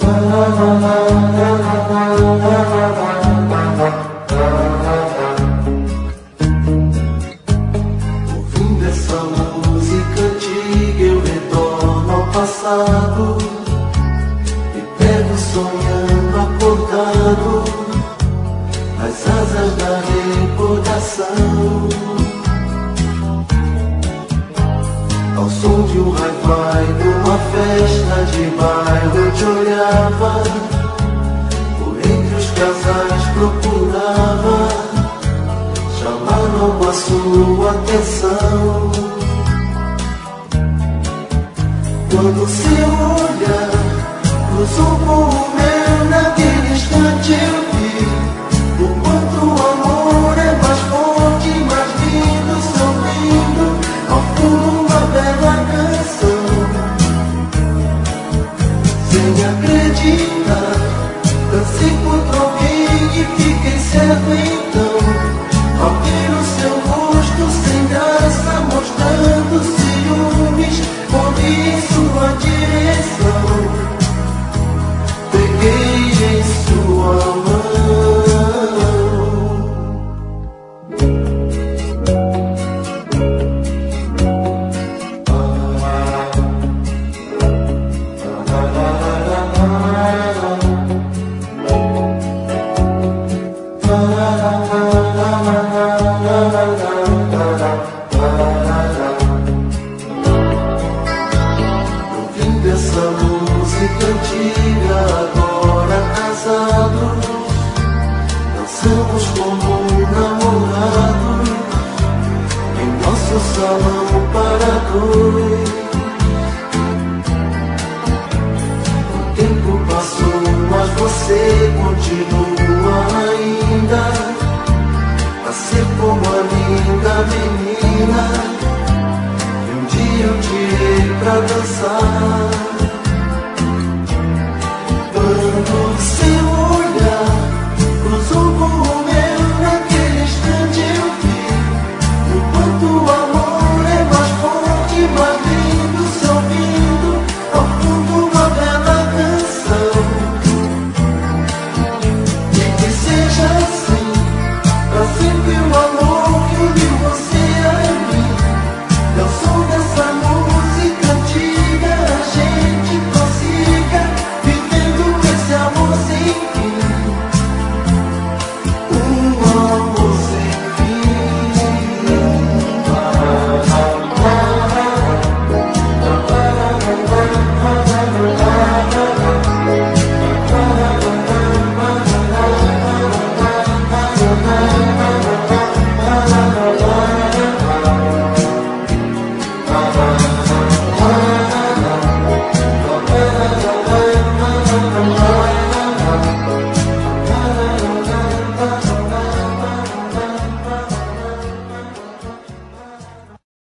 Ouvindo essa música antiga eu retorno ao passado e pego sonhando acordado as asas da recordação. Ao som de um hi-fi numa festa de bairro eu te olhava, por entre os casais procurava chamar logo a sua atenção. Quando seu olhar cruzou com o meu, naquele instante eu vi o quanto o amor é mais forte, mais lindo, sorrindo ao fundo uma bela canção. Sem acreditar, dancei contra alguém e fiquei cego então, ao ver o seu rosto sem graça, mostrando ciúmes, corri em sua direção, peguei em sua mão. Ouvindo essa música antiga, agora casados, dançamos como namorados em nosso salão para dois. O tempo passou, mas você continua ainda a ser como a linda menina que um dia eu tirei pra dançar.